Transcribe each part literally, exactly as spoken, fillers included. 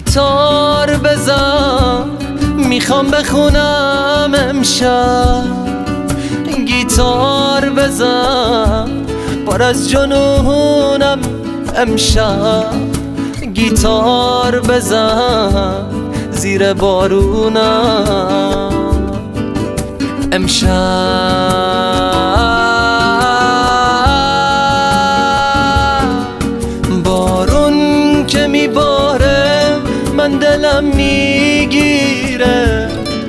گیتار بزن میخوام بخونم امشب، گیتار بزن پر از جنونم امشب، گیتار بزن زیر بارونم امشب. بارون که میباره من دلم میگیره،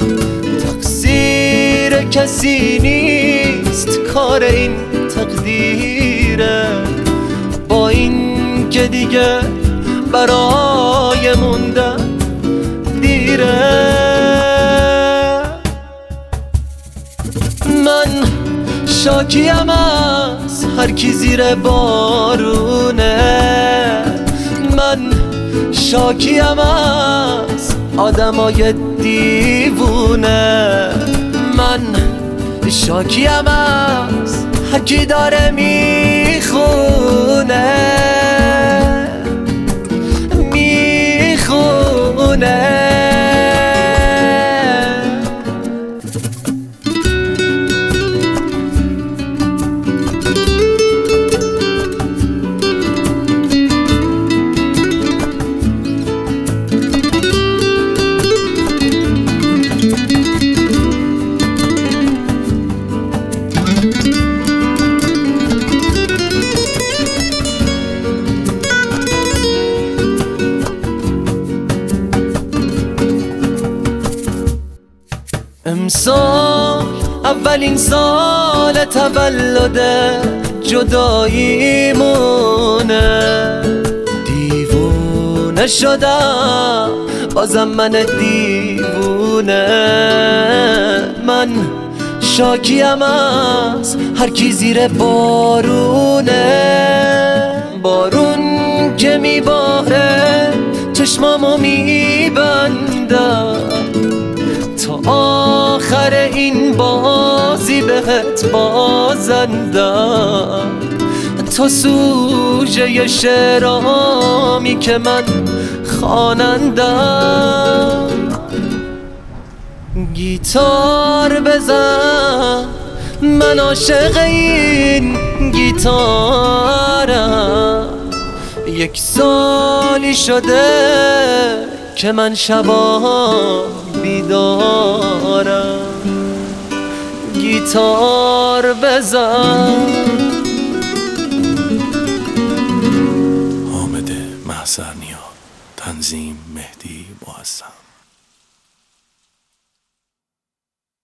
تقصیر کسی نیست کار این تقدیره، با این که دیگه برای موندن دیره. من شاکیم از هر کی زیر بارونه، من شاکیم از آدمای دیوونه، من شاکیم از هر کی داره میخونه میخونه. امسال اولین سال تولد جداییمونه، دیوونه شدم بازم من دیوونه، من شاکیم از هر کی زیر بارونه، بارون که میباره چشمامو میبندم تا آخر این بازی بهت بازندم، تا سوژه شعرامی که من خوانندم. گیتار بزن من عاشق این گیتارم، یک سالی شده که من شبا بیدارم. گیتار بزن. حامد محضرنیا، تنظیم مهدی معظم.